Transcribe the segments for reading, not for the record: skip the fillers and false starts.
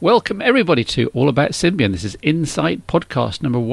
Welcome everybody to All About Symbian. This is Insight Podcast number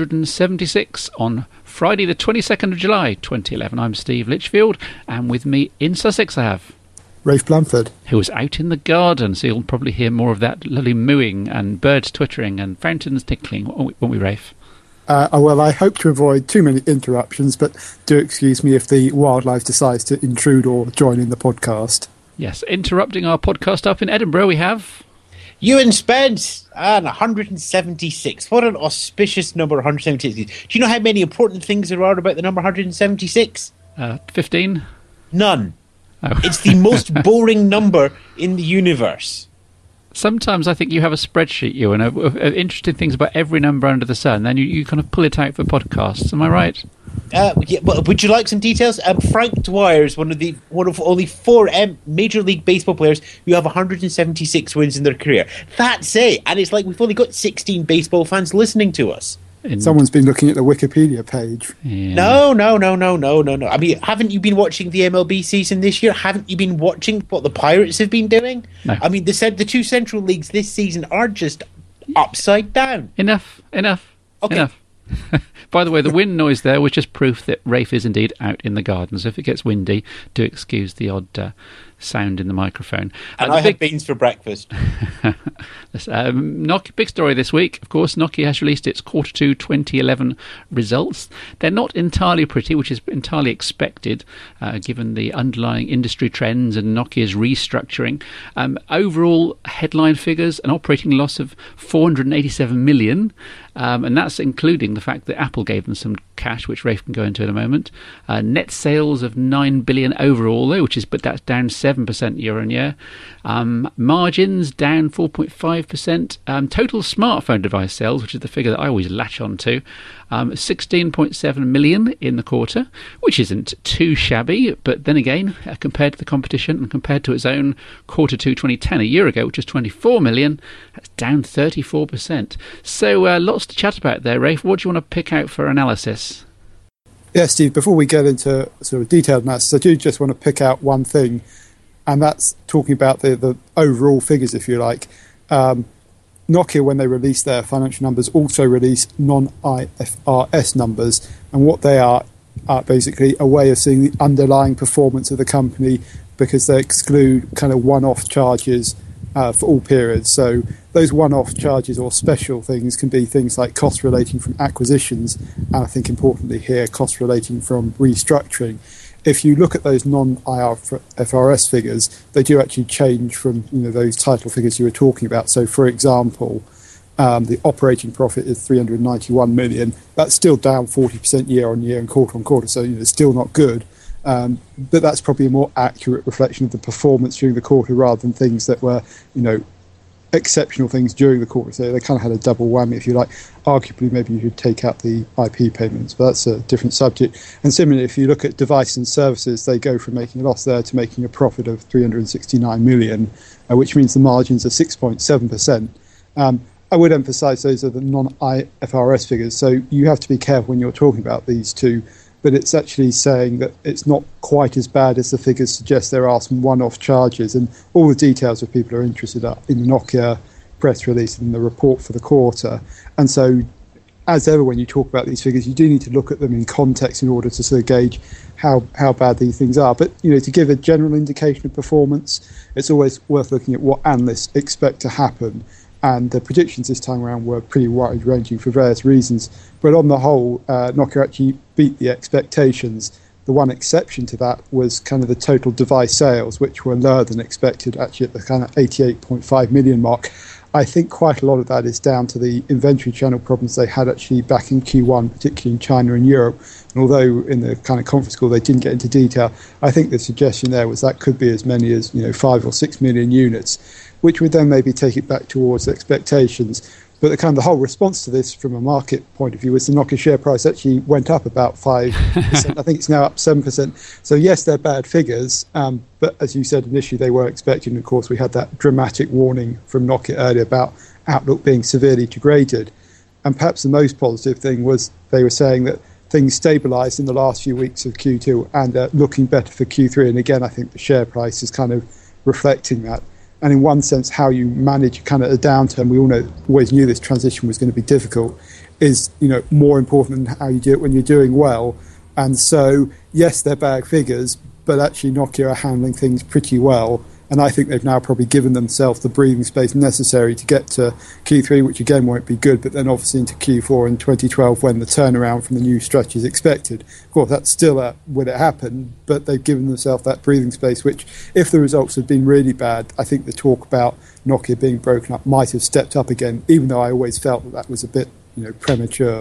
176 on Friday the 22nd of July 2011. I'm Steve Litchfield, and with me in Sussex I have Rafe Blanford, who was out in the garden, so you'll probably hear more of that lovely mooing and birds twittering and fountains tickling, won't we, Rafe? Well, I hope to avoid too many interruptions, but do excuse me if the wildlife decides to intrude or join in the podcast. Yes, interrupting our podcast up in Edinburgh we have Ewan Spence, and 176. What an auspicious number, 176. Do you know how many important things there are about the number 176? 15? None. Oh. It's the most boring number in the universe. Sometimes I think you have a spreadsheet, Ewan, of interesting things about every number under the sun, then you kind of pull it out for podcasts. Am I right? Yeah, well, would you like some details? Frank Dwyer is one of only 4 Major League Baseball players who have 176 wins in their career. That's it. And it's like we've only got 16 baseball fans listening to us. Someone's been looking at the Wikipedia page. Yeah. No. I mean, haven't you been watching the MLB season this year? Haven't you been watching what the Pirates have been doing? No. I mean, the two Central Leagues this season are just upside down. Enough. Okay. By the way, the wind noise there was just proof that Rafe is indeed out in the garden. So if it gets windy, do excuse the odd sound in the microphone. And I had beans for breakfast. Nokia, big story this week. Of course, Nokia has released its Quarter 2 2011 results. They're not entirely pretty, which is entirely expected, given the underlying industry trends and Nokia's restructuring. Overall headline figures, an operating loss of 487 million, and that's including the fact that Apple gave them some cash, which Rafe can go into in a moment. Net sales of 9 billion overall, though, but that's down 7% year on year. Margins down 4.5%. Total smartphone device sales, which is the figure that I always latch on to, 16.7 million in the quarter, which isn't too shabby, but then again, compared to the competition and compared to its own Quarter 2 2010 a year ago, which was 24 million, that's down 34%. So lots to chat about there, Rafe. What do you want to pick out for analysis? Yeah, Steve, before we get into sort of detailed analysis, I do just want to pick out one thing, and that's talking about the overall figures, if you like. Nokia, when they release their financial numbers, also release non-IFRS numbers, and what they are basically a way of seeing the underlying performance of the company, because they exclude kind of one-off charges for all periods. So those one-off charges or special things can be things like costs relating from acquisitions, and I think importantly here, costs relating from restructuring. If you look at those non-IFRS figures, they do actually change from those title figures you were talking about. So, for example, the operating profit is 391 million. That's still down 40% year on year and quarter on quarter. So, it's still not good. But that's probably a more accurate reflection of the performance during the quarter rather than things that were, exceptional things during the quarter. So they kind of had a double whammy, if you like. Arguably, maybe you should take out the IP payments, but that's a different subject. And similarly, if you look at device and services, they go from making a loss there to making a profit of 369 million, which means the margins are 6.7%. I would emphasise those are the non-IFRS figures, so you have to be careful when you're talking about these two. But it's actually saying that it's not quite as bad as the figures suggest. There are some one-off charges, and all the details if people are interested are in the Nokia press release and the report for the quarter. And so, as ever, when you talk about these figures, you do need to look at them in context in order to sort of gauge how bad these things are. But to give a general indication of performance, it's always worth looking at what analysts expect to happen. And the predictions this time around were pretty wide-ranging for various reasons. But on the whole, Nokia actually beat the expectations. The one exception to that was kind of the total device sales, which were lower than expected, actually at the kind of 88.5 million mark. I think quite a lot of that is down to the inventory channel problems they had actually back in Q1, particularly in China and Europe. And although in the kind of conference call they didn't get into detail, I think the suggestion there was that could be as many as 5 or 6 million units, which would then maybe take it back towards expectations. But the whole response to this from a market point of view was the Nokia share price actually went up about 5%. I think it's now up 7%. So yes, they're bad figures, but as you said initially, they were expecting. Of course, we had that dramatic warning from Nokia earlier about outlook being severely degraded. And perhaps the most positive thing was they were saying that things stabilised in the last few weeks of Q2 and looking better for Q3. And again, I think the share price is kind of reflecting that. and in one sense, how you manage kind of a downturn. We always knew this transition was going to be difficult. Is more important than how you do it when you're doing well. And so, yes, they're bad figures, but actually Nokia are handling things pretty well. And I think they've now probably given themselves the breathing space necessary to get to Q3, which again won't be good, but then obviously into Q4 in 2012 when the turnaround from the new strategy is expected. Of course, that's still will it happen, but they've given themselves that breathing space, which if the results had been really bad, I think the talk about Nokia being broken up might have stepped up again, even though I always felt that was a bit premature.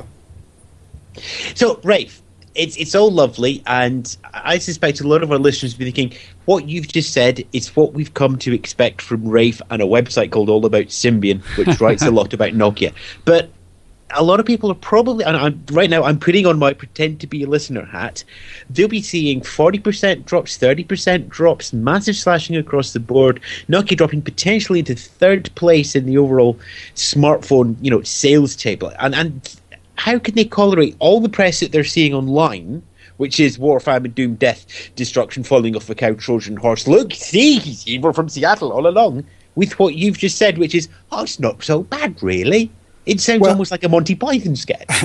So, Rafe, it's all lovely, and I suspect a lot of our listeners will be thinking, what you've just said is what we've come to expect from Rafe and a website called All About Symbian, which writes a lot about Nokia. But a lot of people are probably, and right now I'm putting on my pretend to be a listener hat, they'll be seeing 40% drops, 30% drops, massive slashing across the board, Nokia dropping potentially into third place in the overall smartphone, sales table. And how can they tolerate all the press that they're seeing online, which is war, famine, doom, death, destruction, falling off a cow, Trojan horse, look, see, he's evil from Seattle all along, with what you've just said, which is, it's not so bad, really. It sounds almost like a Monty Python sketch.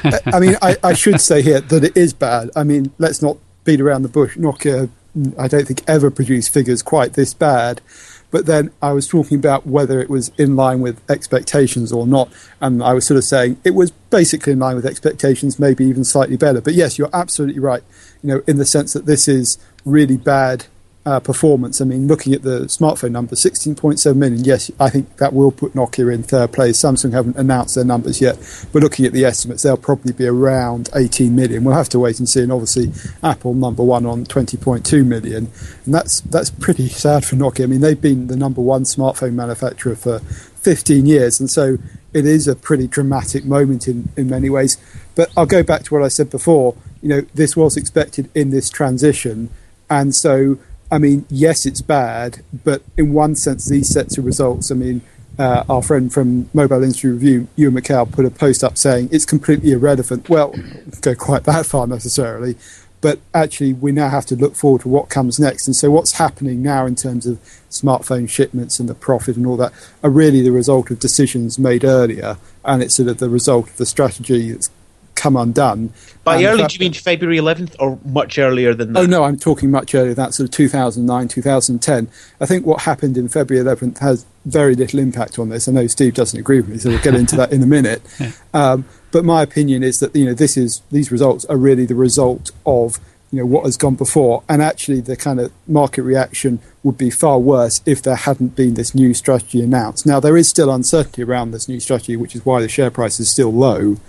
I should say here that it is bad. I mean, let's not beat around the bush. Nokia, I don't think, ever produced figures quite this bad. But then I was talking about whether it was in line with expectations or not. And I was sort of saying it was basically in line with expectations, maybe even slightly better. But yes, you're absolutely right, in the sense that this is really bad performance. I mean, looking at the smartphone numbers, 16.7 million, yes, I think that will put Nokia in third place. Samsung haven't announced their numbers yet, but looking at the estimates, they'll probably be around 18 million. We'll have to wait and see. And obviously, Apple number one on 20.2 million. And that's pretty sad for Nokia. I mean, they've been the number one smartphone manufacturer for 15 years. And so it is a pretty dramatic moment in many ways. But I'll go back to what I said before. This was expected in this transition. And so, I mean, yes, it's bad, but in one sense, these sets of results, I mean, our friend from Mobile Industry Review, Ewan McCall, put a post up saying it's completely irrelevant. Well, go quite that far necessarily, but actually we now have to look forward to what comes next. And so what's happening now in terms of smartphone shipments and the profit and all that are really the result of decisions made earlier, and it's sort of the result of the strategy that's come undone. By early, do you mean February 11th or much earlier than that? Oh, no, I'm talking much earlier, that's sort of 2009, 2010. I think what happened in February 11th has very little impact on this. I know Steve doesn't agree with me, so we'll get into that in a minute. But my opinion is that, these results are really the result of, what has gone before. And actually the kind of market reaction would be far worse if there hadn't been this new strategy announced. Now, there is still uncertainty around this new strategy, which is why the share price is still low.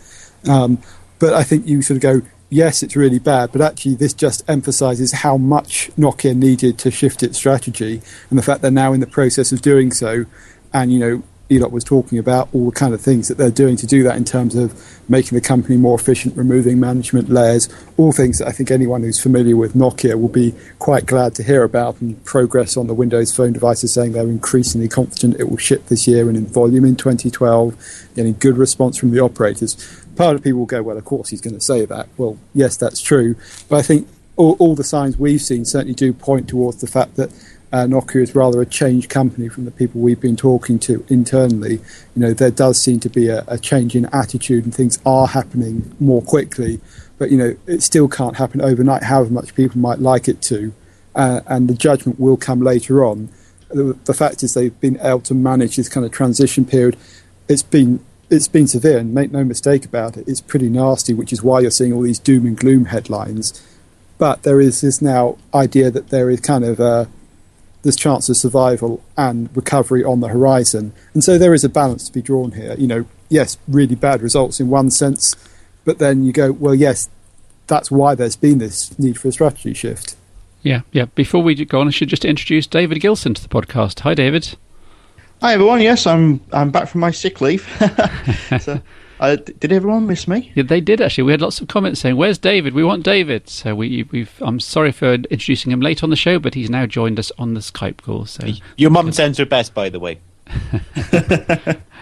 But I think you sort of go, yes, it's really bad, but actually this just emphasises how much Nokia needed to shift its strategy and the fact they're now in the process of doing so. And, Elot was talking about all the kind of things that they're doing to do that in terms of making the company more efficient, removing management layers, all things that I think anyone who's familiar with Nokia will be quite glad to hear about, and progress on the Windows Phone devices saying they're increasingly confident it will ship this year and in volume in 2012, getting good response from the operators. Part of people will go, well, of course he's going to say that. Well, yes, that's true. But I think all the signs we've seen certainly do point towards the fact that Nokia is rather a changed company from the people we've been talking to internally. There does seem to be a change in attitude and things are happening more quickly. But, it still can't happen overnight, however much people might like it to. And the judgment will come later on. The fact is they've been able to manage this kind of transition period. It's been severe, and make no mistake about it, it's pretty nasty, which is why you're seeing all these doom and gloom headlines. But there is this now idea that there is kind of this chance of survival and recovery on the horizon. And so there is a balance to be drawn here. Yes, really bad results in one sense, but then you go, well, yes, that's why there's been this need for a strategy shift. Yeah. Before we go on, I should just introduce David Gilson to the podcast. Hi, David. Hi everyone. Yes, I'm back from my sick leave. So, did everyone miss me? Yeah, they did actually. We had lots of comments saying, "Where's David? We want David." So I'm sorry for introducing him late on the show, but he's now joined us on the Skype call. So your mum sends her best, by the way.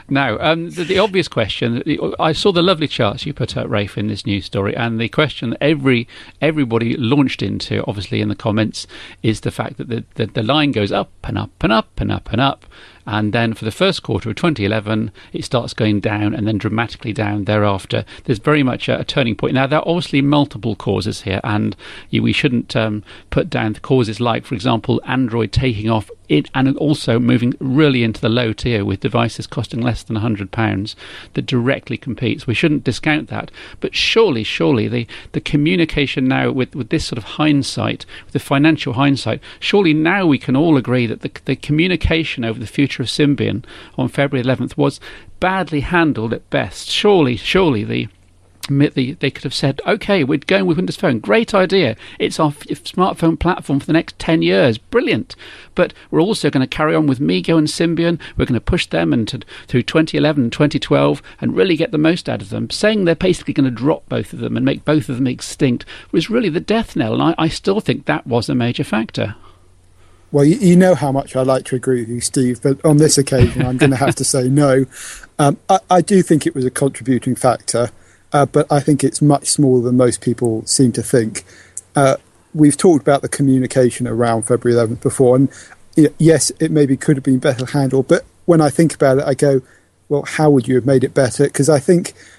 Now, the obvious question, I saw the lovely charts you put out, Rafe, in this news story, and the question that everybody launched into, obviously in the comments, is the fact that the line goes up and up and up and up and up. And then for the first quarter of 2011, it starts going down and then dramatically down thereafter. There's very much a turning point. Now, there are obviously multiple causes here, and we shouldn't put down the causes like, for example, Android taking off it and also moving really into the low tier with devices costing less than £100 that directly competes. We shouldn't discount that. But surely the communication now with this sort of hindsight, with the financial hindsight, surely now we can all agree that the communication over the future of Symbian on February 11th was badly handled at best. Surely they could have said, OK, we're going with Windows Phone. Great idea. It's our smartphone platform for the next 10 years. Brilliant. But we're also going to carry on with MeeGo and Symbian. We're going to push them through 2011 and 2012 and really get the most out of them. Saying they're basically going to drop both of them and make both of them extinct was really the death knell. And I still think that was a major factor. Well, you know how much I like to agree with you, Steve, but on this occasion I'm going to have to say no. I do think it was a contributing factor. But I think it's much smaller than most people seem to think. We've talked about the communication around February 11th before, and yes, it maybe could have been better handled, but when I think about it, I go, well, how would you have made it better? Because I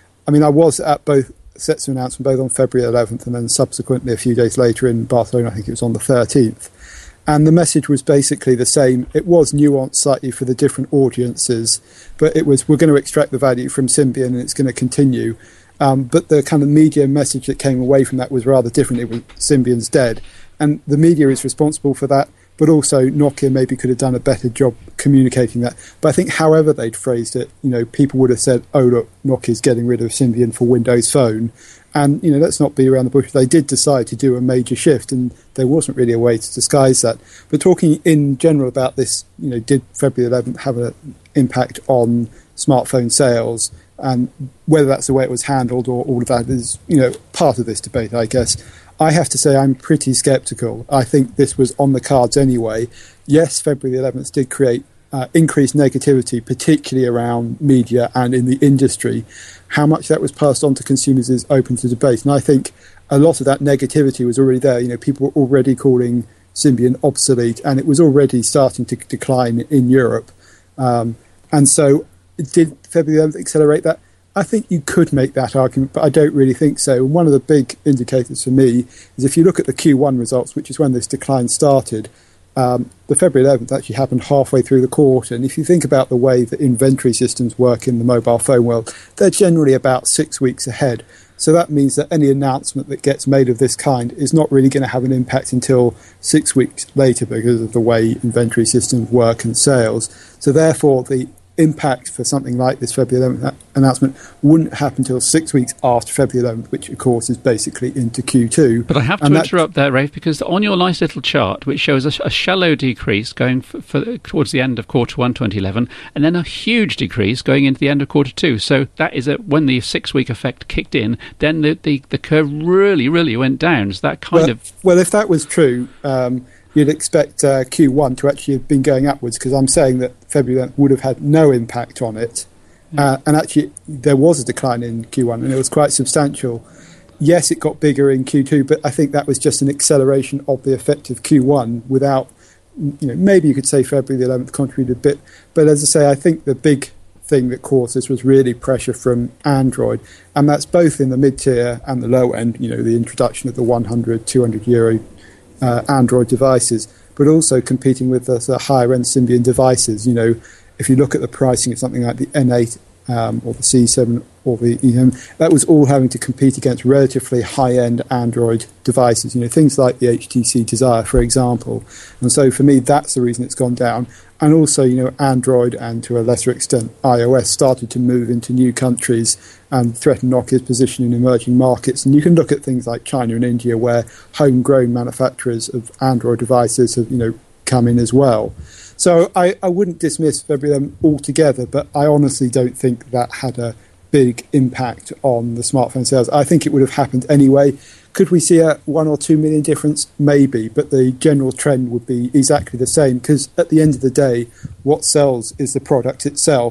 was at both sets of announcement, both on February 11th and then subsequently a few days later in Barcelona. I think it was on the 13th. And the message was basically the same. It was nuanced slightly for the different audiences, but it was, we're going to extract the value from Symbian and it's going to continue. But the kind of media message that came away from that was rather different. It was Symbian's dead. And the media is responsible for that, but also Nokia maybe could have done a better job communicating that. But I think however they'd phrased it, people would have said, oh, look, Nokia's getting rid of Symbian for Windows Phone. And, let's not be around the bush. They did decide to do a major shift, and there wasn't really a way to disguise that. But talking in general about this, did February 11th have an impact on smartphone sales? And whether that's the way it was handled or all of that is, part of this debate, I guess. I have to say I'm pretty sceptical. I think this was on the cards anyway. Yes, February the 11th did create increased negativity, particularly around media and in the industry. How much that was passed on to consumers is open to debate. And I think a lot of that negativity was already there. People were already calling Symbian obsolete, and it was already starting to decline in Europe. And so did February 11th accelerate that? I think you could make that argument, but I don't really think so. And one of the big indicators for me is if you look at the Q1 results, which is when this decline started, the February 11th actually happened halfway through the quarter. And if you think about the way that inventory systems work in the mobile phone world, they're generally about 6 weeks ahead. So that means that any announcement that gets made of this kind is not really going to have an impact until 6 weeks later because of the way inventory systems work and sales. So therefore, the impact for something like this February 11th announcement wouldn't happen until 6 weeks after February 11th, which of course is basically into Q2. But I have to interrupt there, Rafe, because on your nice little chart, which shows a shallow decrease going towards the end of quarter 1 2011, and then a huge decrease going into the end of quarter 2. So that is when the 6 week effect kicked in, then the curve really went down. So that well, if that was true, you'd expect Q1 to actually have been going upwards, because I'm saying that February would have had no impact on it. And actually, there was a decline in Q1, and it was quite substantial. Yes, it got bigger in Q2, but I think that was just an acceleration of the effect of Q1 without, maybe you could say February the 11th contributed a bit. But as I say, I think the big thing that caused this was really pressure from Android, and that's both in the mid-tier and the low end, the introduction of the 100, 200 euro Android devices, but also competing with the higher-end Symbian devices. If you look at the pricing of something like the N8 or the C7 or the that was all having to compete against relatively high-end Android devices, things like the HTC Desire, for example. And so for me, that's the reason it's gone down. And also, Android and to a lesser extent iOS started to move into new countries and threaten Nokia's position in emerging markets. And you can look at things like China and India, where homegrown manufacturers of Android devices have, come in as well. So I wouldn't dismiss February altogether, but I honestly don't think that had a big impact on the smartphone sales. I think it would have happened anyway. Could we see a 1 or 2 million difference? Maybe, but the general trend would be exactly the same, because at the end of the day, what sells is the product itself.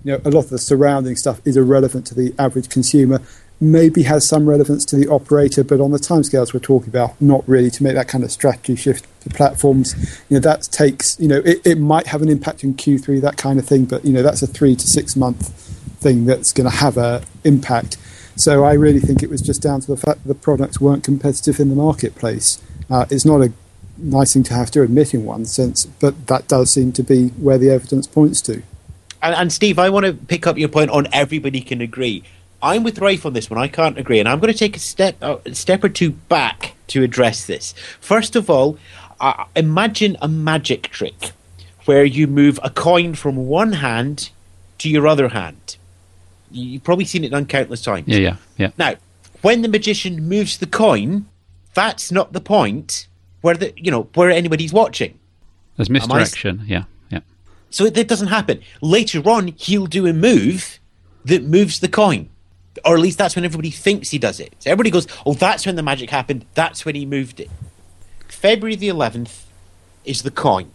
a lot of the surrounding stuff is irrelevant to the average consumer. Maybe has some relevance to the operator, but on the timescales we're talking about, not really. To make that kind of strategy shift to platforms, that takes, it might have an impact in Q3, that kind of thing, but that's a 3 to 6 month thing that's going to have an impact. So I really think it was just down to the fact that the products weren't competitive in the marketplace. It's not a nice thing to have to admit in one sense, but that does seem to be where the evidence points to. And Steve, I want to pick up your point on everybody can agree. I'm with Rafe on this one. I can't agree, and I'm going to take a step or two back to address this. First of all, imagine a magic trick where you move a coin from one hand to your other hand. You've probably seen it done countless times. Yeah. Now, when the magician moves the coin, that's not the point where where anybody's watching. There's misdirection. Yeah. So that doesn't happen. Later on, he'll do a move that moves the coin. Or at least that's when everybody thinks he does it. So everybody goes, oh, that's when the magic happened. That's when he moved it. February the 11th is the coin.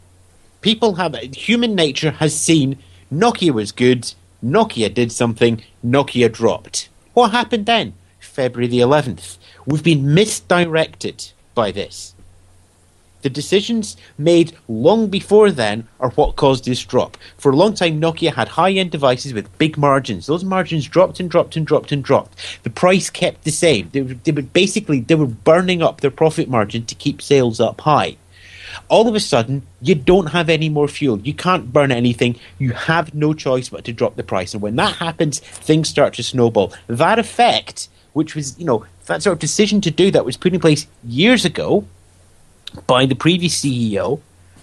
Human nature has seen Nokia was good, Nokia did something, Nokia dropped. What happened then? February the 11th. We've been misdirected by this. The decisions made long before then are what caused this drop. For a long time, Nokia had high-end devices with big margins. Those margins dropped and dropped and dropped and dropped. The price kept the same. They were burning up their profit margin to keep sales up high. All of a sudden, you don't have any more fuel. You can't burn anything. You have no choice but to drop the price. And when that happens, things start to snowball. That effect, which was, that sort of decision to do that was put in place years ago by the previous CEO,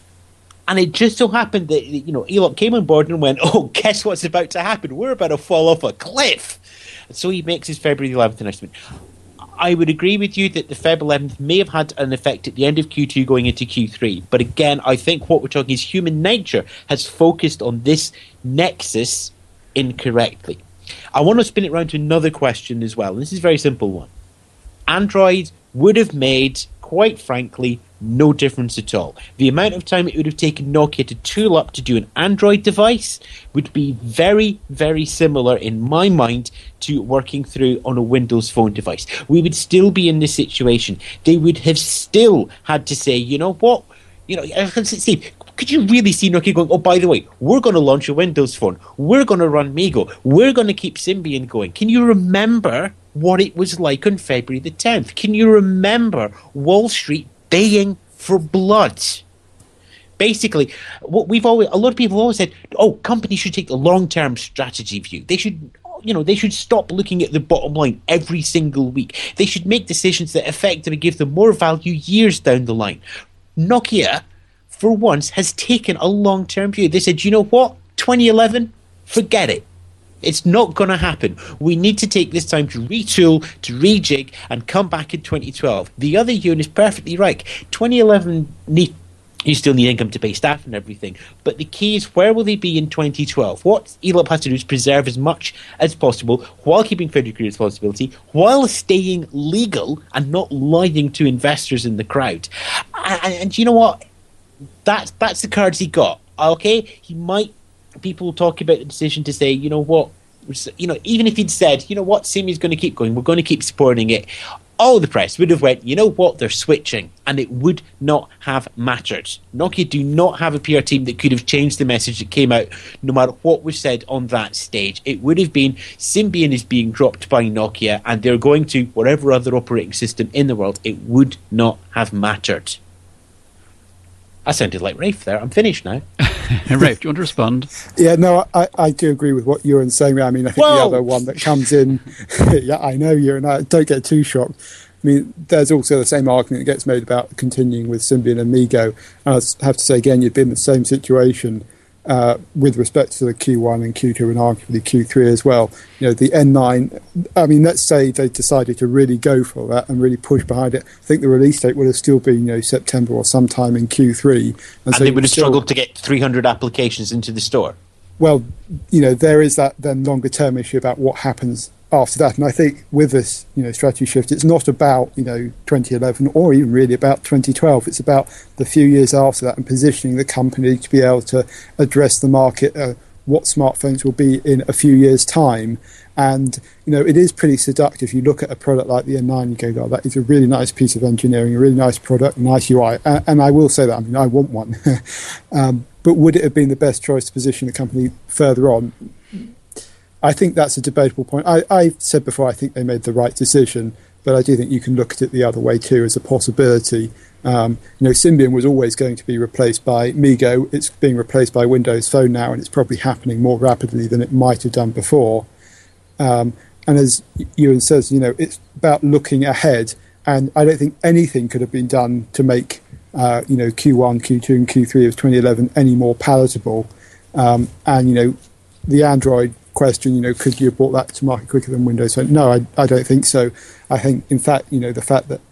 and it just so happened that Elop came on board and went, oh, guess what's about to happen? We're about to fall off a cliff. And so he makes his February 11th announcement. I would agree with you that the Feb 11th may have had an effect at the end of Q2 going into Q3, but again, I think what we're talking is human nature has focused on this nexus incorrectly. I want to spin it around to another question as well, and this is a very simple one. Android would have made, quite frankly, no difference at all. The amount of time it would have taken Nokia to tool up to do an Android device would be very, very similar in my mind to working through on a Windows Phone device. We would still be in this situation. They would have still had to say, what? Steve, could you really see Nokia going, oh, by the way, we're going to launch a Windows Phone. We're going to run MeeGo. We're going to keep Symbian going. Can you remember what it was like on February the 10th? Can you remember Wall Street baying for blood? Basically, a lot of people have always said, oh, companies should take the long-term strategy view. They should stop looking at the bottom line every single week. They should make decisions that effectively give them more value years down the line. Nokia, for once, has taken a long-term view. They said, you know what? 2011, forget it. It's not going to happen. We need to take this time to retool, to rejig, and come back in 2012. The other unit is perfectly right. 2011, you still need income to pay staff and everything. But the key is, where will they be in 2012? What Elop has to do is preserve as much as possible while keeping fiduciary responsibility, while staying legal and not lying to investors in the crowd. And you know what? That's the cards he got. Okay? People talk about the decision to say, even if he'd said, Symbian's going to keep going, we're going to keep supporting it, all the press would have went, they're switching, and it would not have mattered. Nokia do not have a PR team that could have changed the message that came out, no matter what was said on that stage. It would have been, Symbian is being dropped by Nokia, and they're going to whatever other operating system in the world. It would not have mattered. I sounded like Rafe there. I'm finished now. Rafe, do you want to respond? Yeah, no, I do agree with what Ewan's saying. I mean, I think the other one that comes in, yeah, I know, Ewan, don't get too shocked. I mean, there's also the same argument that gets made about continuing with Symbian and MeeGo. And I have to say again, you'd been in the same situation with respect to the Q1 and Q2 and arguably Q3 as well. The N9, I mean, let's say they decided to really go for that and really push behind it. I think the release date would have still been, September or sometime in Q3. And so they would have struggled to get 300 applications into the store. Well, there is that then longer term issue about what happens after that. And I think with this, strategy shift, it's not about, 2011 or even really about 2012. It's about the few years after that and positioning the company to be able to address the market what smartphones will be in a few years' time. And, it is pretty seductive. You look at a product like the N9, you go, oh, that is a really nice piece of engineering, a really nice product, nice UI. And I will say that, I want one. But would it have been the best choice to position the company further on? I think that's a debatable point. I said before, I think they made the right decision, but I do think you can look at it the other way too as a possibility. Symbian was always going to be replaced by MeeGo. It's being replaced by Windows Phone now, and it's probably happening more rapidly than it might have done before. And as Ewan says, it's about looking ahead, and I don't think anything could have been done to make Q1, Q2, and Q3 of 2011 any more palatable. The Android question, could you have brought that to market quicker than Windows Phone? No, I don't think so. I think, in fact, the fact that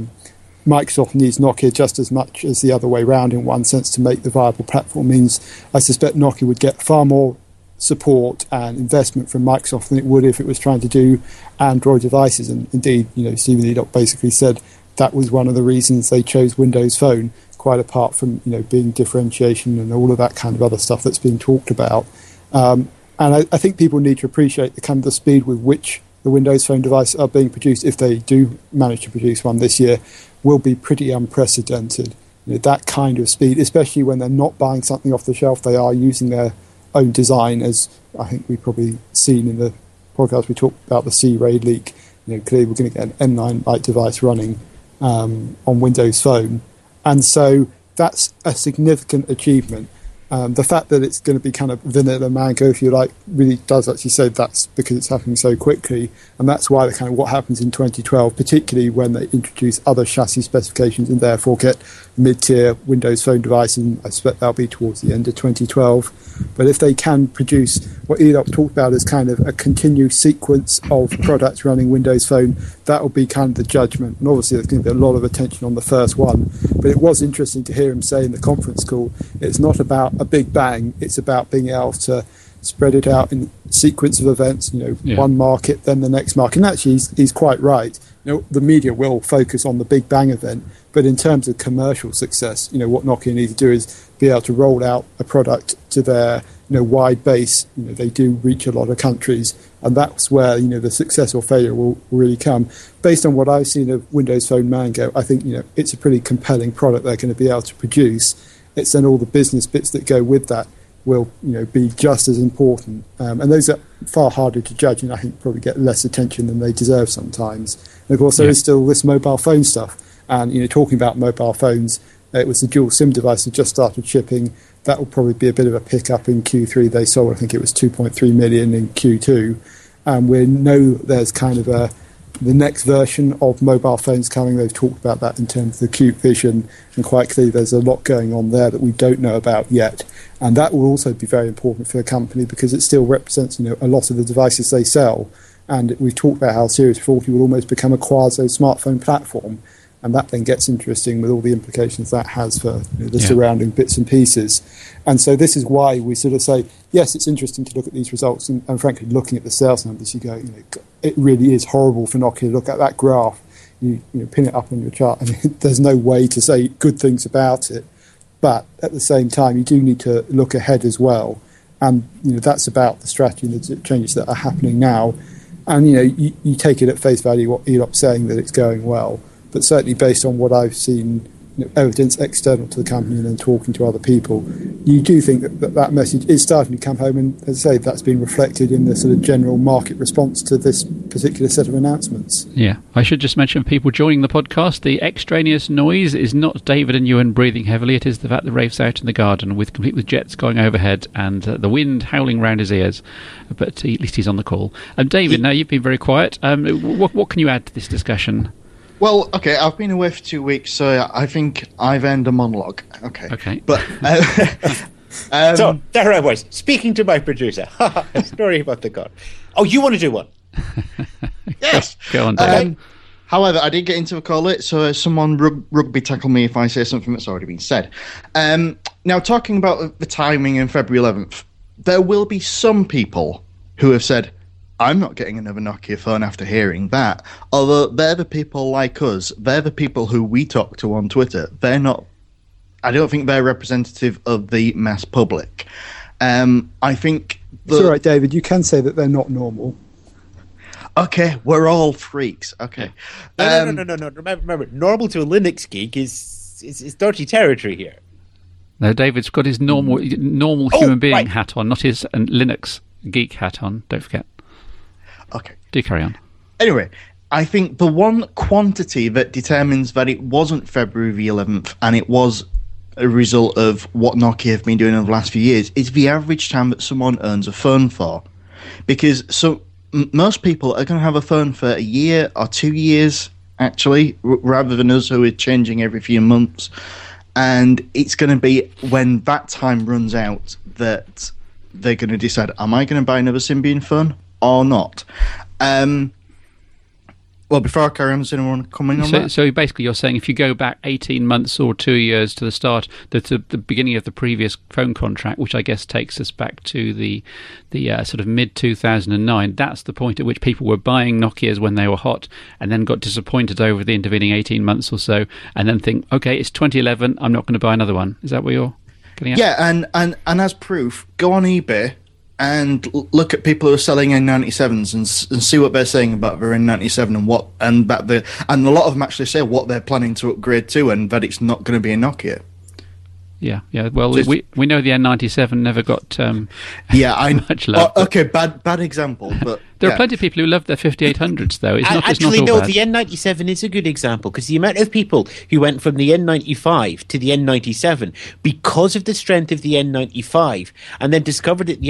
Microsoft needs Nokia just as much as the other way round in one sense to make the viable platform means I suspect Nokia would get far more support and investment from Microsoft than it would if it was trying to do Android devices. And indeed, Stephen Elop basically said that was one of the reasons they chose Windows Phone, quite apart from being differentiation and all of that kind of other stuff that's being talked about. And I think people need to appreciate the speed with which the Windows Phone devices are being produced, if they do manage to produce one this year, will be pretty unprecedented. That kind of speed, especially when they're not buying something off the shelf, they are using their own design, as I think we've probably seen in the podcast we talked about the C-RAID leak. Clearly we're going to get an M9-like device running on Windows Phone. And so that's a significant achievement. The fact that it's going to be kind of vanilla Mango, if you like, really does actually say that's because it's happening so quickly. And that's why the kind of what happens in 2012, particularly when they introduce other chassis specifications and therefore get mid-tier Windows Phone devices, and I suspect that'll be towards the end of 2012. But if they can produce what Elop talked about as kind of a continued sequence of products running Windows Phone, that will be kind of the judgment. And obviously there's going to be a lot of attention on the first one. But it was interesting to hear him say in the conference call, it's not about a big bang, it's about being able to spread it out in a sequence of events, one market, then the next market. And actually, he's quite right. The media will focus on the big bang event, but in terms of commercial success, what Nokia needs to do is be able to roll out a product to their, wide base. They do reach a lot of countries, and that's where, the success or failure will really come. Based on what I've seen of Windows Phone Mango, I think, it's a pretty compelling product they're going to be able to produce. It's then all the business bits that go with that will be just as important, and those are far harder to judge, and I think probably get less attention than they deserve sometimes. And of course there is still this mobile phone stuff, and talking about mobile phones, it was the dual SIM device that just started shipping. That will probably be a bit of a pickup in Q3. They sold, I think it was 2.3 million in Q2, and we know there's kind of the next version of mobile phones coming. They've talked about that in terms of the Cube Vision, and quite clearly there's a lot going on there that we don't know about yet. And that will also be very important for the company because it still represents, a lot of the devices they sell. And we've talked about how Series 40 will almost become a quasi-smartphone platform. And that then gets interesting with all the implications that has for the surrounding bits and pieces. And so this is why we sort of say, yes, it's interesting to look at these results. And frankly, looking at the sales numbers, you go, it really is horrible for Nokia to look at that graph. You pin it up on your chart, and there's no way to say good things about it. But at the same time, you do need to look ahead as well. And that's about the strategy and the changes that are happening now. And you take it at face value what Elop's saying, that it's going well. But certainly based on what I've seen, evidence external to the company and then talking to other people, you do think that message is starting to come home. And as I say, that's been reflected in the sort of general market response to this particular set of announcements. Yeah, I should just mention for people joining the podcast, the extraneous noise is not David and Ewan breathing heavily. It is the fact that Rafe's out in the garden complete with jets going overhead and the wind howling round his ears. But at least he's on the call. David, now you've been very quiet. What can you add to this discussion? Well, okay, I've been away for 2 weeks, so I think I've ended a monologue. Okay. But so there I was, speaking to my producer. A story about the god. Oh, you want to do one? Yes. Go on, David. However, I did get into a call late, so someone rugby tackle me if I say something that's already been said. Now, talking about the timing in February 11th, there will be some people who have said, I'm not getting another Nokia phone after hearing that. Although they're the people like us, they're the people who we talk to on Twitter. They're not, I don't think they're representative of the mass public. I think... It's all right, David. You can say that they're not normal. Okay, we're all freaks. Okay. No. Remember, normal to a Linux geek is dirty territory here. No, David's got his normal human being hat on, not his Linux geek hat on. Don't forget. Okay. Do carry on. Anyway, I think the one quantity that determines that it wasn't February the 11th and it was a result of what Nokia have been doing over the last few years is the average time that someone earns a phone for. Because most people are going to have a phone for a year or 2 years, actually, rather than us who are changing every few months. And it's going to be when that time runs out that they're going to decide, am I going to buy another Symbian phone or not? Well, before I carry on, is anyone coming on that? So basically you're saying if you go back 18 months or 2 years to the start, the beginning of the previous phone contract, which I guess takes us back to the sort of mid-2009, that's the point at which people were buying Nokias when they were hot and then got disappointed over the intervening 18 months or so and then think, okay, it's 2011, I'm not going to buy another one. Is that what you're getting at? Yeah, and as proof, go on eBay and look at people who are selling N97s and see what they're saying about their N97 and a lot of them actually say what they're planning to upgrade to and that it's not going to be a Nokia. Yeah. Well, we know the N97 never got much love. Okay, bad example, but there are plenty of people who love their 5800s, though. It's not actually, all bad. The N97 is a good example because the amount of people who went from the N95 to the N97 because of the strength of the N95 and then discovered that the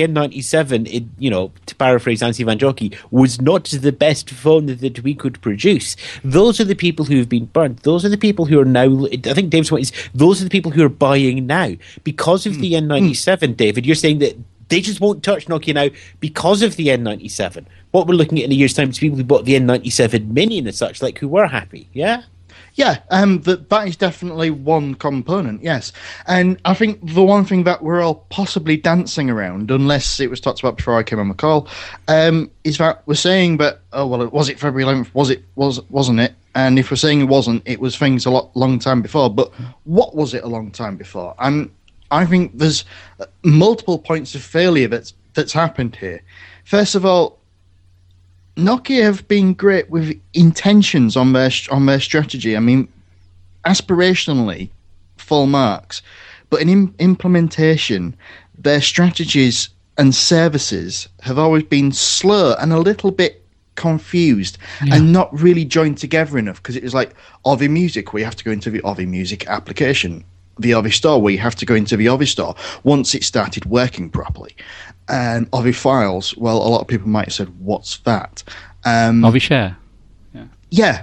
N97, to paraphrase Nancy Van Jockey, was not the best phone that we could produce. Those are the people who have been burnt. Those are the people who are now, I think Dave's point is, those are the people who are buying now. Because of the N97, David, you're saying that they just won't touch Nokia now because of the N97. What we're looking at in a year's time is people who bought the N97 Mini and such, like, who were happy, yeah? Yeah, that is definitely one component, yes. And I think the one thing that we're all possibly dancing around, unless it was talked about before I came on the call, is that we're saying that, was it February 11th? Wasn't it? And if we're saying it wasn't, it was things long time before. But what was it a long time before? And I think there's multiple points of failure that's happened here. First of all, Nokia have been great with intentions on their strategy. I mean, aspirationally, full marks. But in implementation, their strategies and services have always been slow and a little bit confused and not really joined together enough, because it was like Ovi Music, where you have to go into the Ovi Music application. The Ovi Store, where you have to go into the Ovi Store once it started working properly. And Ovi Files, well, a lot of people might have said, what's that? Ovi Share. Yeah,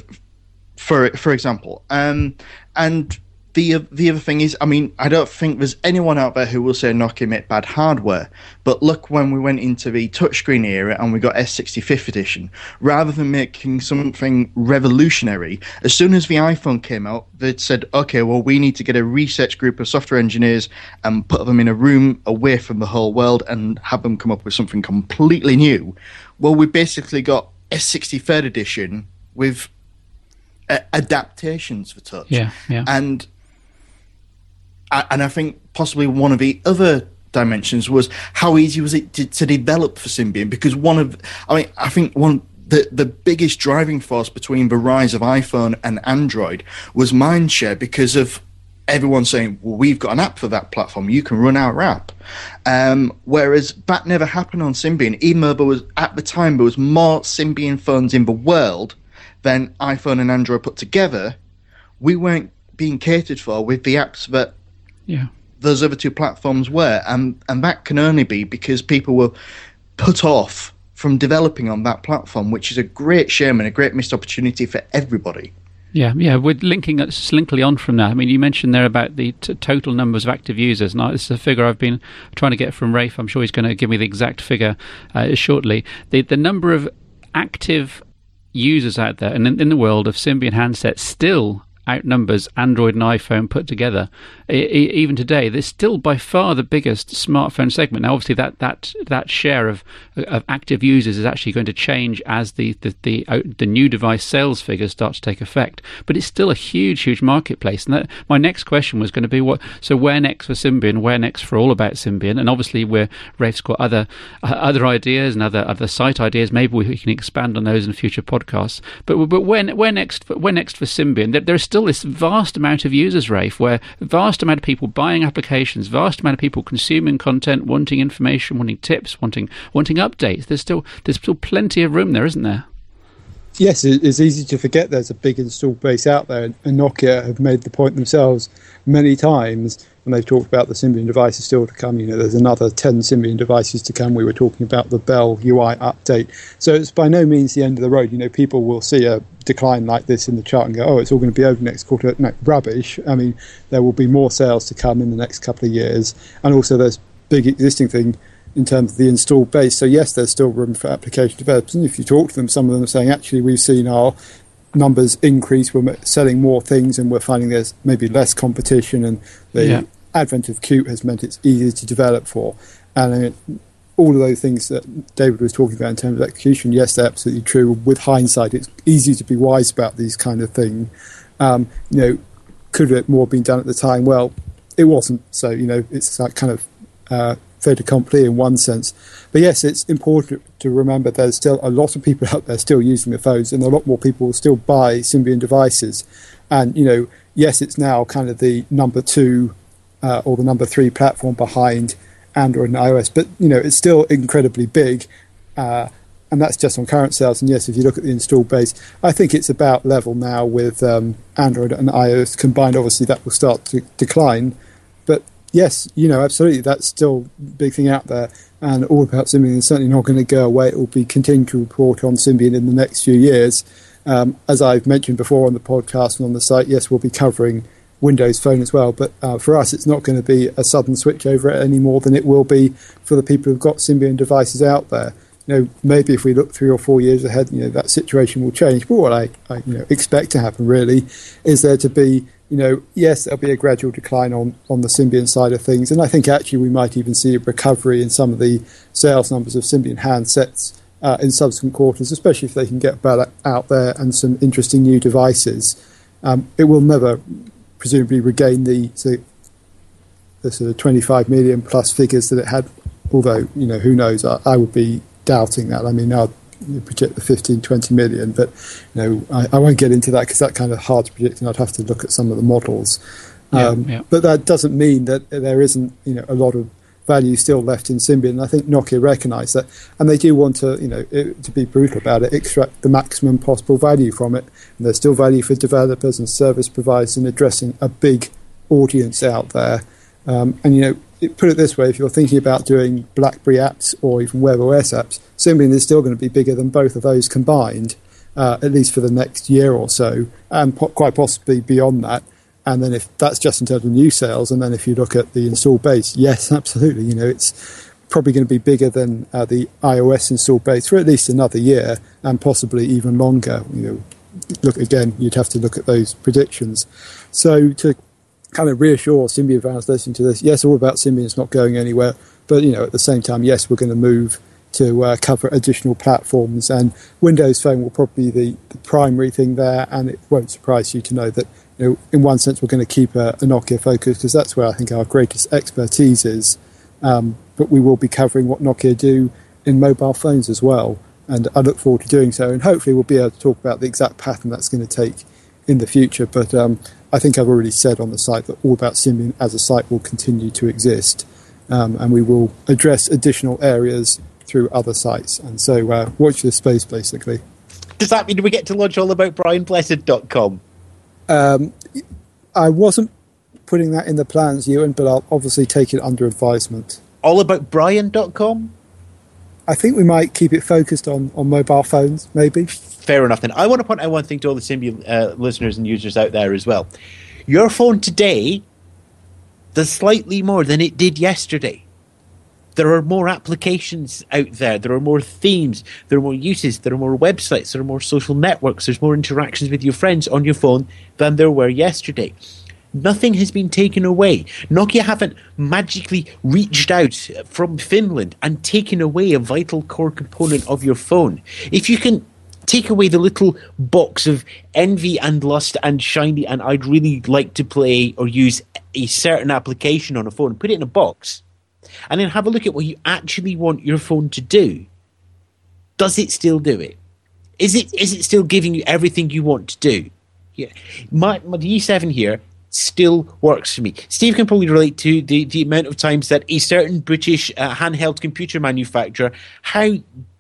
for example. And the other thing is, I mean, I don't think there's anyone out there who will say Nokia make bad hardware. But look, when we went into the touchscreen era and we got S65th edition, rather than making something revolutionary, as soon as the iPhone came out, they'd said, okay, well, we need to get a research group of software engineers and put them in a room away from the whole world and have them come up with something completely new. Well, we basically got S63rd edition with adaptations for touch. Yeah. And I think possibly one of the other dimensions was how easy was it to develop for Symbian, because I think the biggest driving force between the rise of iPhone and Android was mindshare, because of everyone saying, well, we've got an app for that platform, you can run our app. Whereas that never happened on Symbian, even though at the time there was more Symbian phones in the world than iPhone and Android put together. We weren't being catered for with the apps that those other two platforms were, and that can only be because people were put off from developing on that platform, which is a great shame and a great missed opportunity for everybody. Yeah, we're linking slinkly on from that. I mean, you mentioned there about the total numbers of active users. Now, this is a figure I've been trying to get from Rafe. I'm sure he's going to give me the exact figure shortly. The number of active users out there and in the world of Symbian handsets still outnumbers Android and iPhone put together. Even today, they're still by far the biggest smartphone segment. Now, obviously, that share of active users is actually going to change as the new device sales figures start to take effect. But it's still a huge marketplace. And my next question was going to be where next for Symbian? Where next for All About Symbian? And obviously, Rafe's got other ideas and other site ideas. Maybe we can expand on those in future podcasts. But where next for Symbian? There is still this vast amount of users, Rafe, where vast amount of people buying applications, vast amount of people consuming content, wanting information, wanting tips, wanting updates. There's still plenty of room there, isn't there? Yes, it's easy to forget there's a big installed base out there, and Nokia have made the point themselves many times when they've talked about the Symbian devices still to come. There's another 10 Symbian devices to come. We were talking about the Bell UI update. So it's by no means the end of the road. People will see a decline like this in the chart and go, oh, it's all going to be over next quarter. No, rubbish. I mean, there will be more sales to come in the next couple of years. And also there's big existing thing in terms of the installed base. So yes, there's still room for application developers. And if you talk to them, some of them are saying, actually, we've seen our numbers increase, we're selling more things, and we're finding there's maybe less competition, and the advent of Qt has meant it's easier to develop for. And all of those things that David was talking about in terms of execution, yes, they're absolutely true. With hindsight, it's easy to be wise about these kind of things. Could it more have been done at the time? Well, it wasn't. So, it's like kind of fait accompli in one sense. But yes, it's important to remember there's still a lot of people out there still using the phones, and a lot more people will still buy Symbian devices. And, yes, it's now kind of the number 2 or the number 3 platform behind Android and iOS, but, it's still incredibly big. And that's just on current sales. And yes, if you look at the installed base, I think it's about level now with Android and iOS combined. Obviously, that will start to decline. But yes, absolutely, that's still a big thing out there. And All About Symbian is certainly not going to go away. It will be continuing to report on Symbian in the next few years. As I've mentioned before on the podcast and on the site, yes, we'll be covering Windows Phone as well. But for us, it's not going to be a sudden switch over any more than it will be for the people who've got Symbian devices out there. Maybe if we look 3 or 4 years ahead, that situation will change. But what I expect to happen really is there to be, yes, there'll be a gradual decline on the Symbian side of things. And I think actually we might even see a recovery in some of the sales numbers of Symbian handsets in subsequent quarters, especially if they can get better out there and some interesting new devices. It will never presumably regain the sort of 25 million plus figures that it had, although, who knows, I would be doubting that. I mean, I'll project the 15, 20 million, but I won't get into that because that's kind of hard to predict, and I'd have to look at some of the models. But that doesn't mean that there isn't a lot of value still left in Symbian. And I think Nokia recognise that, and they do want to to be brutal about it, extract the maximum possible value from it. And there's still value for developers and service providers in addressing a big audience out there. Put it this way, if you're thinking about doing BlackBerry apps or even WebOS apps, Symbian is still going to be bigger than both of those combined, at least for the next year or so, and quite possibly beyond that. And then if that's just in terms of new sales, and then if you look at the installed base, yes, absolutely, it's probably going to be bigger than the iOS installed base for at least another year, and possibly even longer. Look again, you'd have to look at those predictions. So to kind of reassure Symbian fans listening to this, yes, All About Symbian is not going anywhere, but at the same time, yes, we're going to move to cover additional platforms, and Windows Phone will probably be the primary thing there. And it won't surprise you to know that in one sense we're going to keep a Nokia focus, because that's where I think our greatest expertise is, but we will be covering what Nokia do in mobile phones as well, and I look forward to doing so, and hopefully we'll be able to talk about the exact pattern that's going to take in the future. But I think I've already said on the site that All About Symbian as a site will continue to exist, and we will address additional areas through other sites. And so watch this space, basically. Does that mean we get to launch allaboutbrianblessed.com? I wasn't putting that in the plans, Ewan, but I'll obviously take it under advisement. Allaboutbrian.com? I think we might keep it focused on mobile phones, maybe. Fair enough then. I want to point out one thing to all the Symbian listeners and users out there as well. Your phone today does slightly more than it did yesterday. There are more applications out there. There are more themes. There are more uses. There are more websites. There are more social networks. There's more interactions with your friends on your phone than there were yesterday. Nothing has been taken away. Nokia haven't magically reached out from Finland and taken away a vital core component of your phone. If you can take away the little box of envy and lust and shiny and I'd really like to play or use a certain application on a phone, put it in a box, and then have a look at what you actually want your phone to do. Does it still do it? Is it still giving you everything you want to do? Yeah. The E7 here still works for me. Steve can probably relate to the amount of times that a certain British handheld computer manufacturer, how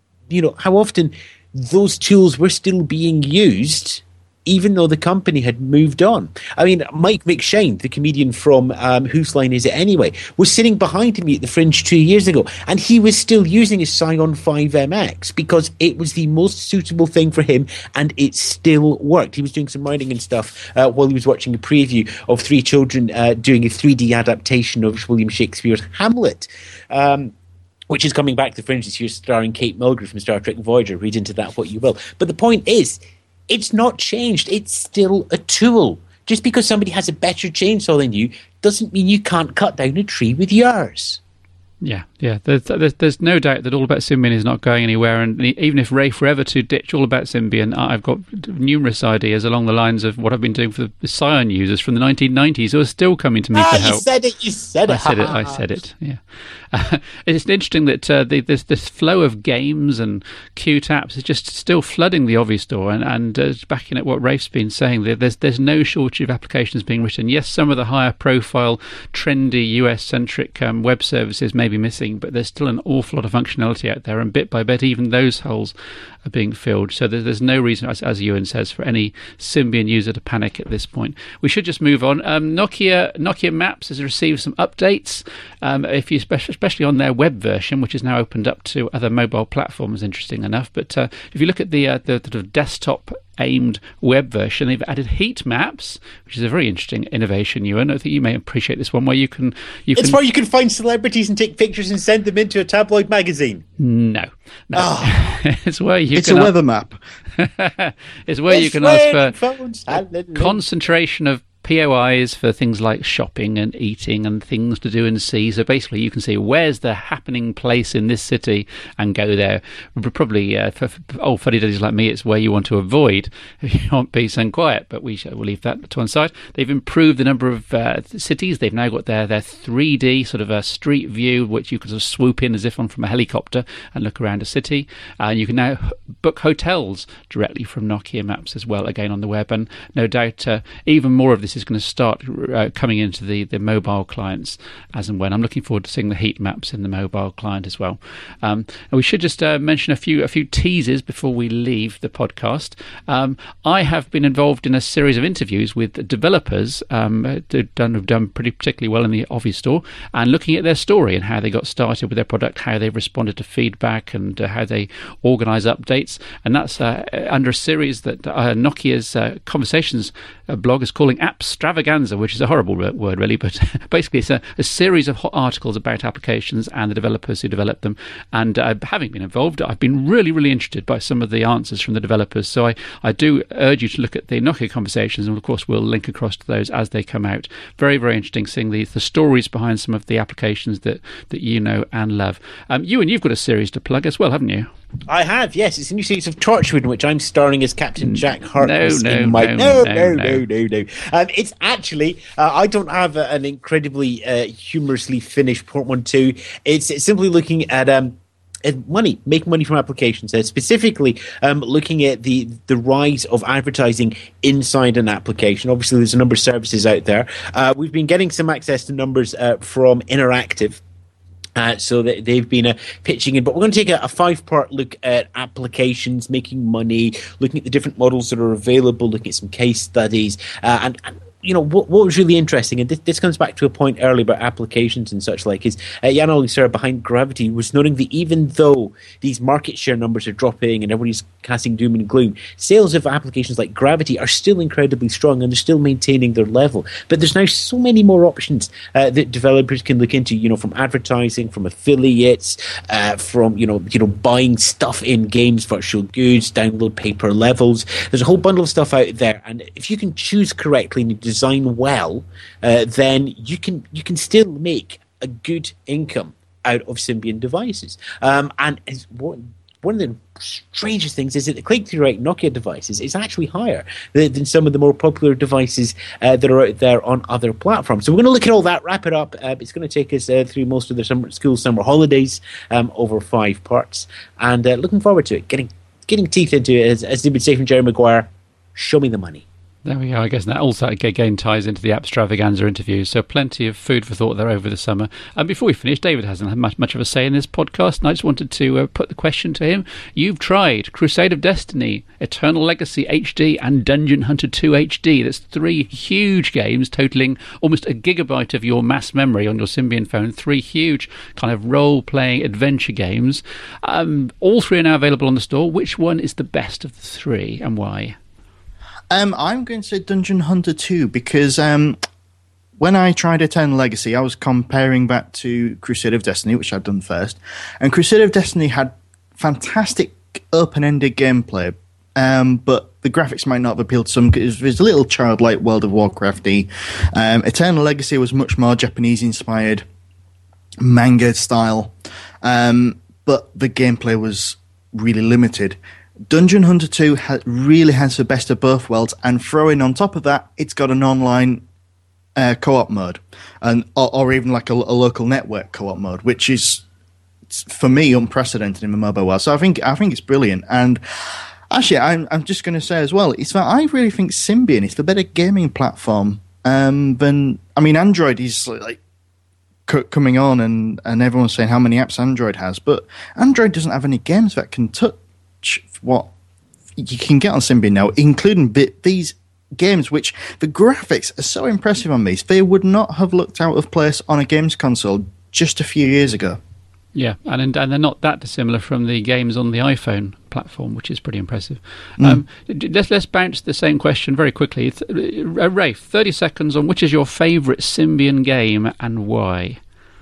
often those tools were still being used, even though the company had moved on. I mean, Mike McShane, the comedian from Whose Line Is It Anyway, was sitting behind me at the Fringe 2 years ago, and he was still using his Scion 5MX because it was the most suitable thing for him, and it still worked. He was doing some writing and stuff while he was watching a preview of three children doing a 3D adaptation of William Shakespeare's Hamlet. Which is coming back to the Fringe this year, starring Kate Mulgrew from Star Trek Voyager. Read into that what you will. But the point is, it's not changed. It's still a tool. Just because somebody has a better chainsaw than you doesn't mean you can't cut down a tree with yours. Yeah. There's no doubt that All About Symbian is not going anywhere, and even if Rafe were ever to ditch All About Symbian, I've got numerous ideas along the lines of what I've been doing for the Scion users from the 1990s who are still coming to me for help. You said it. I said it. Yeah. It's interesting that this flow of games and Qt apps is just still flooding the Obvi store, and backing at what Rafe's been saying, there's no shortage of applications being written. Yes, some of the higher profile, trendy US-centric web services may be missing, but there's still an awful lot of functionality out there, and bit by bit even those holes are being filled. So there's no reason, as Ewan says, for any Symbian user to panic at this point. We should just move on. Nokia Maps has received some updates, if you especially on their web version, which is now opened up to other mobile platforms, interesting enough. But if you look at the sort of desktop aimed web version, they've added heat maps, which is a very interesting innovation, Ewan. I think you may appreciate this one, where you can it's where you can find celebrities and take pictures and send them into a tabloid magazine. No. Oh. It's where it's a weather map. It's where you can ask for concentration of POIs for things like shopping and eating and things to do and see. So basically you can see where's the happening place in this city and go there. Probably for old fuddy-duddies like me, it's where you want to avoid if you want peace and quiet, but we'll leave that to one side. They've improved the number of cities. They've now got their 3D sort of a street view, which you can sort of swoop in as if on from a helicopter and look around a city. And you can now book hotels directly from Nokia Maps as well, again on the web. And no doubt even more of this is going to start coming into the mobile clients as and when. I'm looking forward to seeing the heat maps in the mobile client as well. And we should just mention a few teasers before we leave the podcast. I have been involved in a series of interviews with developers who've done pretty particularly well in the Obvi store, and looking at their story and how they got started with their product, how they've responded to feedback, and how they organise updates. And that's under a series that Nokia's Conversations blog is calling Appstravaganza, which is a horrible word really, but basically it's a series of hot articles about applications and the developers who develop them. And having been involved, I've been really interested by some of the answers from the developers. So I do urge you to look at the Nokia Conversations, and of course we'll link across to those as they come out. Very interesting seeing the stories behind some of the applications that you know and love. Ewan, you've got a series to plug as well, haven't you? I have, yes. It's a new series of Torchwood in which I'm starring as Captain Jack Harkness. No. It's actually, I don't have an incredibly humorously finished Portman 2. It's simply looking at making money from applications, specifically looking at the rise of advertising inside an application. Obviously, there's a number of services out there. We've been getting some access to numbers from Interactive. So they've been pitching in, but we're going to take a 5-part look at applications making money, looking at the different models that are available, looking at some case studies, and what was really interesting, and this comes back to a point earlier about applications and such like, is Jan Olingsir behind Gravity was noting that even though these market share numbers are dropping and everybody's casting doom and gloom, sales of applications like Gravity are still incredibly strong and they're still maintaining their level. But there's now so many more options that developers can look into, from advertising, from affiliates, from buying stuff in games, virtual goods, download paper levels. There's a whole bundle of stuff out there, and if you can choose correctly and you design well, then you can still make a good income out of Symbian devices. And one of the strangest things is that the click-through rate Nokia devices is actually higher than some of the more popular devices that are out there on other platforms. So we're going to look at all that, wrap it up. It's going to take us through most of the school summer holidays over 5 parts, and looking forward to it, getting teeth into it, as they would say from Jerry Maguire. Show me the money. There we go. I guess that also again ties into the Appstravaganza interviews. So plenty of food for thought there over the summer. And before we finish, David hasn't had much of a say in this podcast, and I just wanted to put the question to him. You've tried Crusade of Destiny, Eternal Legacy HD, and Dungeon Hunter 2 HD. That's 3 huge games totaling almost a gigabyte of your mass memory on your Symbian phone. 3 huge kind of role-playing adventure games. All 3 are now available on the store. Which one is the best of the 3, and why? I'm going to say Dungeon Hunter 2 because when I tried Eternal Legacy, I was comparing that to Crusade of Destiny, which I'd done first. And Crusade of Destiny had fantastic open-ended gameplay, but the graphics might not have appealed to some because it was a little childlike World of Warcraft-y. Eternal Legacy was much more Japanese-inspired, manga style, but the gameplay was really limited. Dungeon Hunter 2 really has the best of both worlds, and throwing on top of that, it's got an online co-op mode, or even like a local network co-op mode, which is, for me, unprecedented in the mobile world. So I think it's brilliant. And actually, I'm just going to say as well, is that I really think Symbian is the better gaming platform than. I mean, Android is like coming on, and everyone's saying how many apps Android has, but Android doesn't have any games that can touch what you can get on Symbian now, including these games, which the graphics are so impressive on these, they would not have looked out of place on a games console just a few years ago. Yeah, and they're not that dissimilar from the games on the iPhone platform, which is pretty impressive. Let's bounce the same question very quickly. Rafe, 30 seconds on which is your favourite Symbian game and why?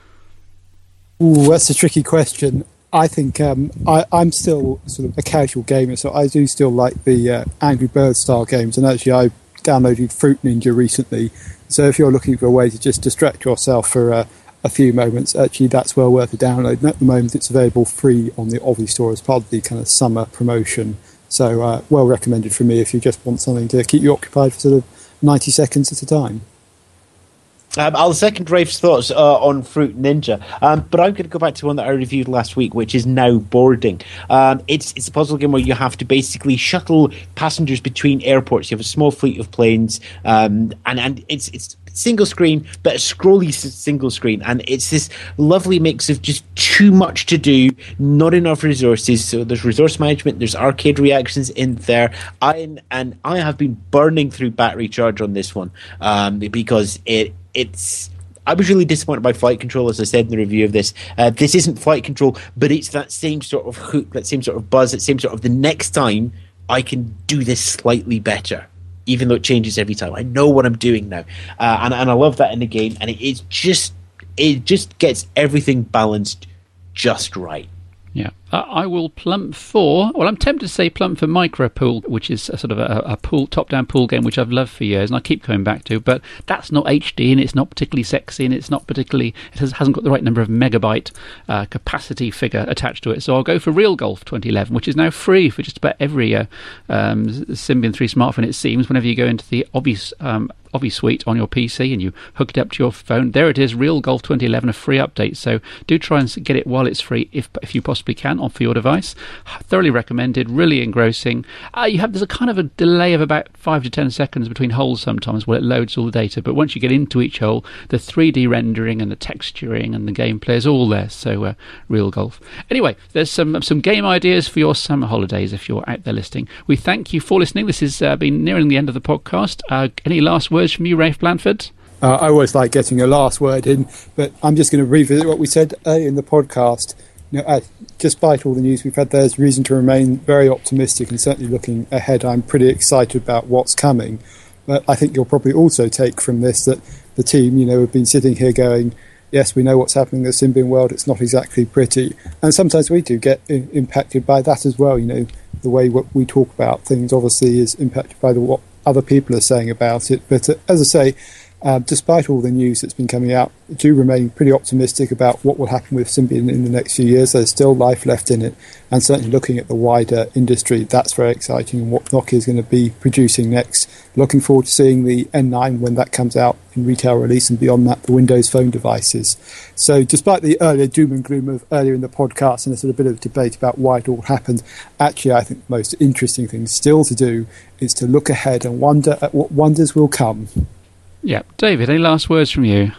Ooh, that's a tricky question. I think I'm still sort of a casual gamer, so I do still like the Angry Birds style games. And actually, I downloaded Fruit Ninja recently. So if you're looking for a way to just distract yourself for a few moments, actually, that's well worth a download. And at the moment, it's available free on the Obvi store as part of the kind of summer promotion. So well recommended for me if you just want something to keep you occupied for sort of 90 seconds at a time. I'll second Rafe's thoughts on Fruit Ninja, but I'm going to go back to one that I reviewed last week, which is Now Boarding. It's a puzzle game where you have to basically shuttle passengers between airports. You have a small fleet of planes, and it's single screen, but a scrolly single screen, and it's this lovely mix of just too much to do, not enough resources. So there's resource management, there's arcade reactions in there. I have been burning through battery charge on this one because I was really disappointed by Flight Control, as I said in the review of this. This isn't Flight Control, but it's that same sort of hook, that same sort of buzz, that same sort of the next time I can do this slightly better, even though it changes every time. I know what I'm doing now. And I love that in the game, and it just gets everything balanced just right. Yeah, I will plump for. Well, I'm tempted to say plump for Micropool, which is a sort of a pool, top-down pool game, which I've loved for years, and I keep coming back to. But that's not HD, and it's not particularly sexy, and it's not particularly. It hasn't got the right number of megabyte capacity figure attached to it. So I'll go for Real Golf 2011, which is now free for just about every Symbian 3 smartphone. It seems whenever you go into the Obvi Suite on your PC and you hook it up to your phone, there it is, Real Golf 2011, a free update. So do try and get it while it's free, if you possibly can. on for your device. Thoroughly recommended, really engrossing. There's a kind of a delay of about 5 to 10 seconds between holes sometimes where it loads all the data, but once you get into each hole, the 3D rendering and the texturing and the gameplay is all there, so real golf. Anyway, there's some game ideas for your summer holidays if you're out there listening. We thank you for listening. This has been nearing the end of the podcast. Any last words from you, Rafe Blandford? I always like getting a last word in, but I'm just going to revisit what we said in the podcast. Despite all the news we've had, there's reason to remain very optimistic, and certainly looking ahead, I'm pretty excited about what's coming. But I think you'll probably also take from this that the team, have been sitting here going, yes, we know what's happening in the Symbian world, it's not exactly pretty. And sometimes we do get impacted by that as well. The way what we talk about things obviously is impacted by what other people are saying about it. But as I say, despite all the news that's been coming out, I do remain pretty optimistic about what will happen with Symbian in the next few years. There's still life left in it, and certainly looking at the wider industry, that's very exciting, and what Nokia is going to be producing next. Looking forward to seeing the N9 when that comes out in retail release, and beyond that, the Windows Phone devices. So despite the earlier doom and gloom of earlier in the podcast and a sort of bit of debate about why it all happened, actually I think the most interesting thing still to do is to look ahead and wonder at what wonders will come. Yeah. David, any last words from you?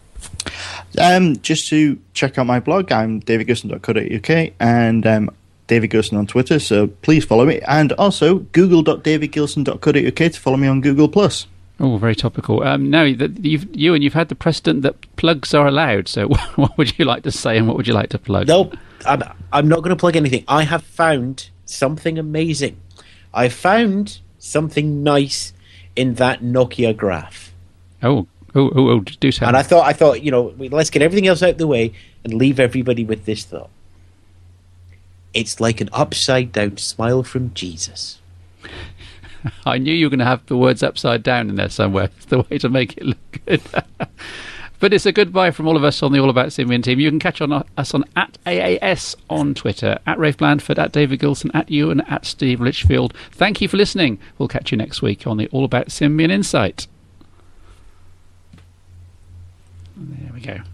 Just to check out my blog, I'm davidgilson.co.uk, and David Gilson on Twitter, so please follow me. And also google.davidgilson.co.uk to follow me on Google+. Oh, very topical. Now, you've had the precedent that plugs are allowed, so what would you like to say and what would you like to plug? Nope, I'm not going to plug anything. I have found something amazing. I found something nice in that Nokia graph. Oh, do so. And I thought, let's get everything else out of the way and leave everybody with this thought. It's like an upside-down smile from Jesus. I knew you were going to have the words upside down in there somewhere. It's the way to make it look good. But it's a goodbye from all of us on the All About Symbian team. You can catch us on @AAS on Twitter, @Rafe Blandford, @David Gilson, @Ewan, @Steve Litchfield. Thank you for listening. We'll catch you next week on the All About Symbian Insight. There we go.